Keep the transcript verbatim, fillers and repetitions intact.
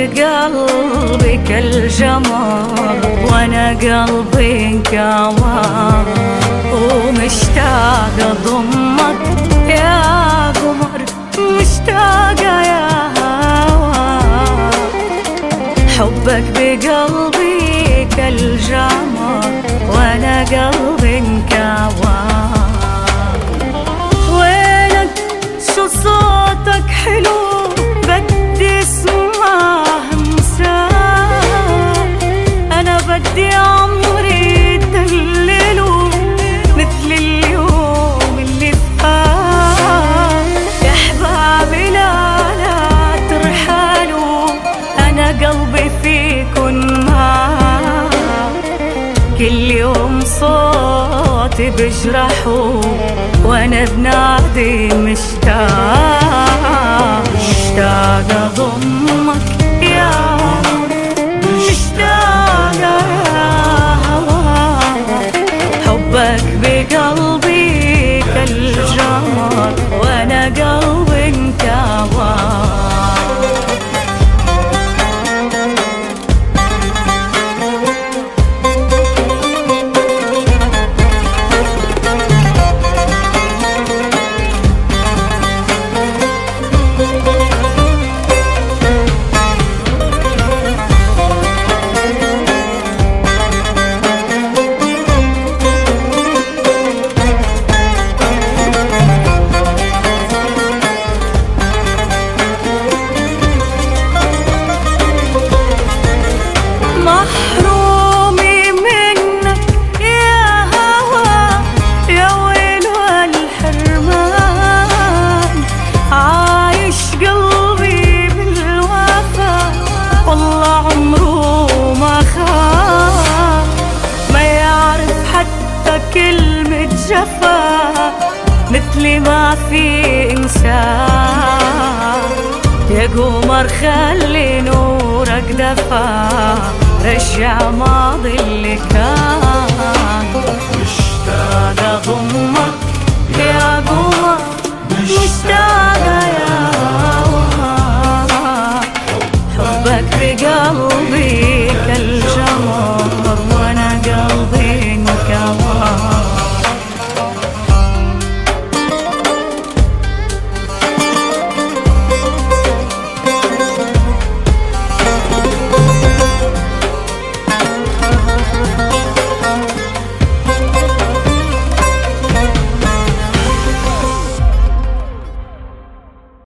بقلبي كالجمر وانا قلبي انكوى ومشتاقة اضمك يا قمر، مشتاقة يا هوا. حبك بقلبي كالجمر وانا قلبي انكوى. وينك شو صوتك حلو بدي اسمعه مساء، انا بدي عمري دلله مثل اليوم اللي فات. يا احبابي لا لا ترحلوا، انا قلبي فيكن معاك. كل يوم صوتي بجرحه وانا بنادي مشتاق، مشتاق اضمك يا مشتاق يا هوا. حبك بقلبي كالجمر وانا قلبي انكوى. محرومي منك يا هوا، يا ويل والحرمان. عايش قلبي بالوفا والله عمره ما خان، ما يعرف حتى كلمة جفا مثلي ما في إنسان. يا قمر خلي نورك دفا، رجع ماضي اللي